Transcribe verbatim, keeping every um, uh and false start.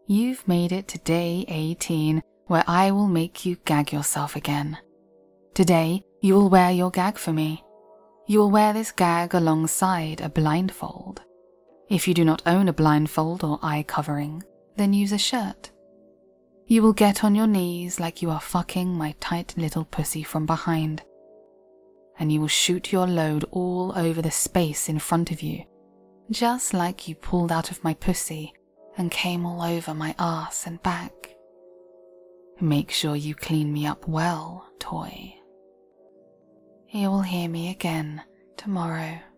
You've made it to day eighteen, where I will make you gag yourself again. Today, you will wear your gag for me. You will wear this gag alongside a blindfold. If you do not own a blindfold or eye covering, then use a shirt. You will get on your knees like you are fucking my tight little pussy from behind. And you will shoot your load all over the space in front of you, just like you pulled out of my pussy and came all over my ass and back. Make sure you clean me up well, toy. You will hear me again tomorrow.